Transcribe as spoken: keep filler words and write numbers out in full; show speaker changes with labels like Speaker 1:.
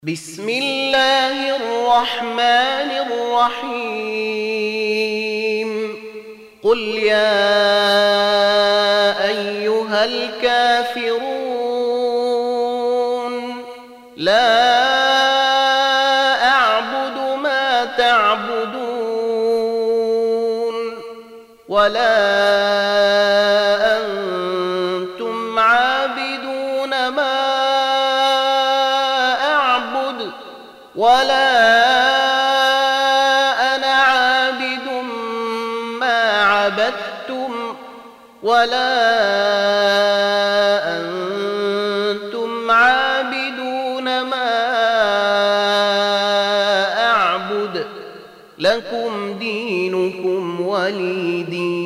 Speaker 1: بسم الله الرحمن الرحيم قل يا أيها الكافرون لا أعبد ما تعبدون ولا أنتم عابدون ما ولا أنا عابد ما عبدتم ولا أنتم عابدون ما أعبد لكم دينكم ولي دين.